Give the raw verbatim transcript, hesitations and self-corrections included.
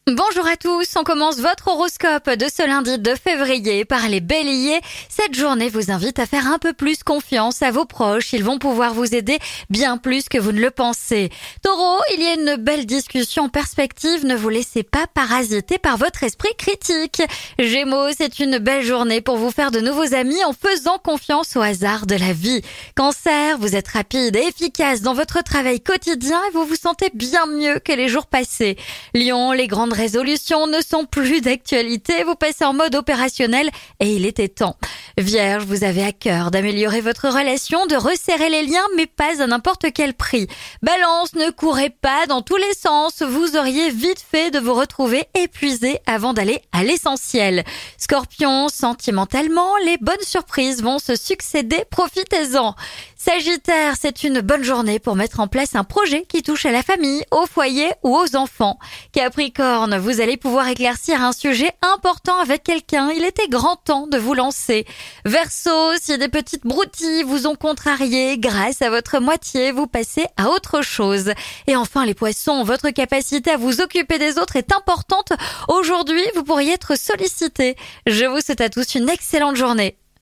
Bonjour à tous, on commence votre horoscope de ce lundi deux février par les béliers. Cette journée vous invite à faire un peu plus confiance à vos proches, ils vont pouvoir vous aider bien plus que vous ne le pensez. Taureau, il y a une belle discussion en perspective, ne vous laissez pas parasiter par votre esprit critique. Gémeaux, c'est une belle journée pour vous faire de nouveaux amis en faisant confiance au hasard de la vie. Cancer, vous êtes rapide et efficace dans votre travail quotidien et vous vous sentez bien mieux que les jours passés. Lion, les grandes résolutions ne sont plus d'actualité, vous passez en mode opérationnel et il était temps. Vierge, vous avez à cœur d'améliorer votre relation, de resserrer les liens, mais pas à n'importe quel prix. Balance, ne courez pas dans tous les sens, vous auriez vite fait de vous retrouver épuisé avant d'aller à l'essentiel. Scorpion, sentimentalement, les bonnes surprises vont se succéder, profitez-en. Sagittaire, c'est une bonne journée pour mettre en place un projet qui touche à la famille, au foyer ou aux enfants. Capricorne, vous allez pouvoir éclaircir un sujet important avec quelqu'un, il était grand temps de vous lancer. Verseau, si des petites broutilles vous ont contrarié, grâce à votre moitié, vous passez à autre chose. Et enfin les poissons, votre capacité à vous occuper des autres est importante. Aujourd'hui, vous pourriez être sollicité. Je vous souhaite à tous une excellente journée.